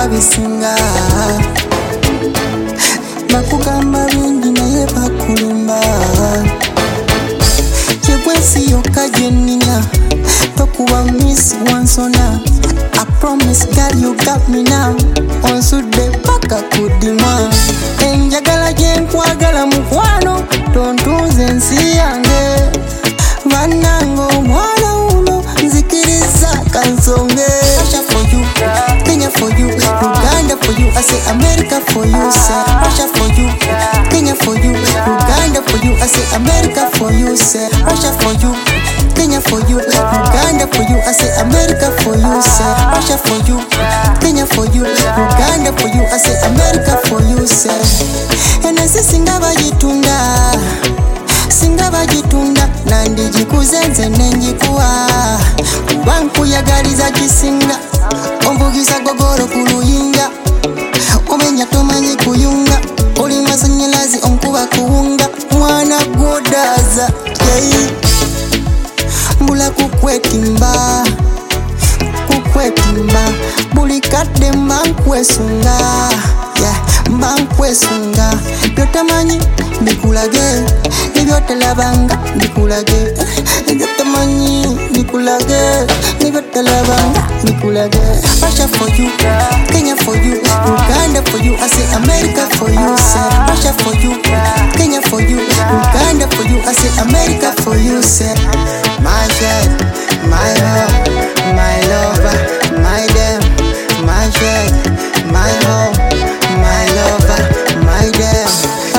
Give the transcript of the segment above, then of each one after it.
babisinga bakugamba bingi naye bakulimba yegwensi yokka gyenina tokuba miss wansona I promise girl you got me now onsudde paka kudima enjagala gyenkwagala mukwano tontunze ensi yange bannange omwana uno nzikiriza kansonge Russia for you, Kenya for you, Uganda for you, I say America for you, say Russia for you, Kenya for you, Uganda for you, I say America for you, say Russia for you, Kenya for you, Uganda for you, I say America for you, say Russia for you, Kenya for you, Uganda for you, I say America for you, say ensi singa bagitunda nandijikuze nze nenjikuwa kuba nkuyagaliza kisinga omvugisa gogoro ku luyinja omenya tomanyi kuyunga oli masanyalazi omukuba kuwunga mwana gwodaza mbula kukwetimba buli kadde mba nkwesunga mba nkwesunga byotamanyi bikulage nebyotalabanga bikulage ebyotamanyi bikulage nebyotalabanga bikulage Russia for you, Kenya for you, Uganda for you, I say America for you, say Russia for you, Kenya for you, Uganda for you, I say America for you, say my shade, my love, my lover, my damn, my shade, my home, my lover, my damn.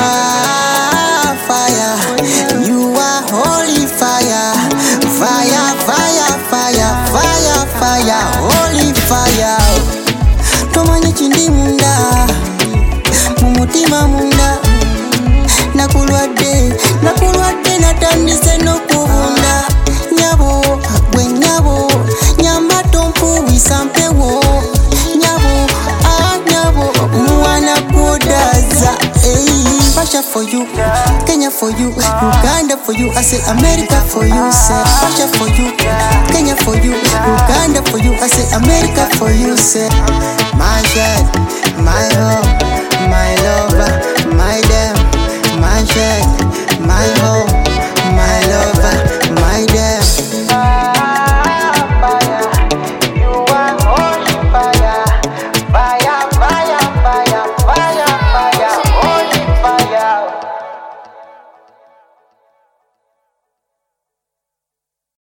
Fire, you are holy fire, fire, fire, fire, fire, fire, holy fire. Tomanyi kindi munda, mumutima munda, nakulwadde natandise n'okubunda. Nyabo, gwe nyabo, nyamba tompuwisa mpewo. Nyabo, nyabo, mwana gwodaza. Russia for you, Kenya for you, Uganda for you, I say America for you, say Russia for you, Kenya for you, Uganda for you, I say America for you, say my God, my home.